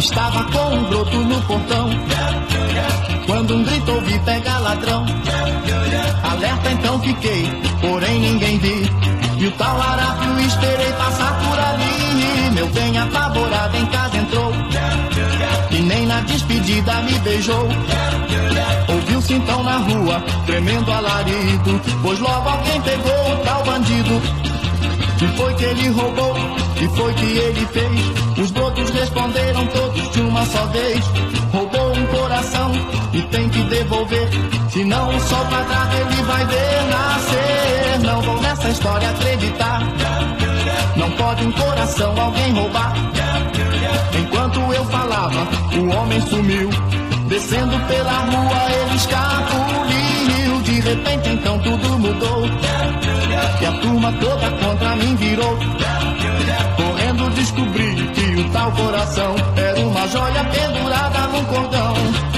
Estava com um broto no portão, quando um grito ouvi: pega ladrão. Alerta então fiquei, porém ninguém vi, e o tal Arápio esperei passar por ali. Meu bem apavorado em casa entrou, e nem na despedida me beijou. Ouviu-se então na rua, tremendo alarido, pois logo alguém pegou o tal bandido. E foi que ele roubou, e foi que ele fez. Os brotos responderam todos de uma só vez: roubou um coração e tem que devolver, senão o sol quadrado ele vai ver nascer. Não vou nessa história acreditar, não pode um coração alguém roubar. Enquanto eu falava, o homem sumiu, descendo pela rua ele escapuliu. De repente então tudo mudou, e a turma toda contra mim virou. Correndo descobri que o tal coração era uma joia pendurada num cordão.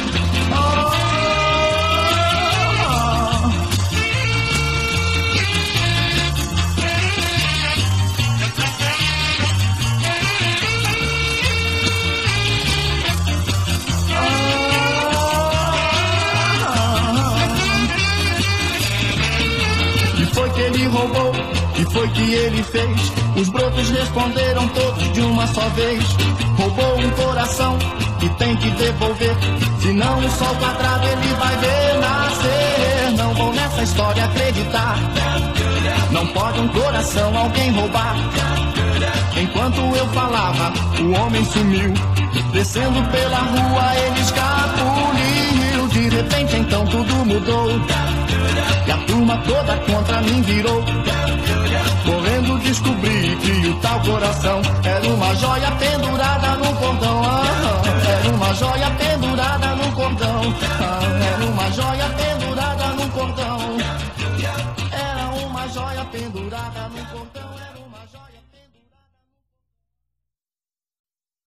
Ele roubou, e foi que ele fez. Os brotos responderam todos de uma só vez: roubou um coração e tem que devolver, senão o sol quadrado ele vai ver nascer. Não vou nessa história acreditar, não pode um coração alguém roubar. Enquanto eu falava, o homem sumiu, descendo pela rua ele escapuliu. De repente então tudo mudou, e a turma toda contra mim virou. Correndo descobri que o tal coração era uma joia pendurada no cordão. Era uma joia pendurada no cordão. Era uma joia pendurada no cordão. Era uma joia pendurada no cordão.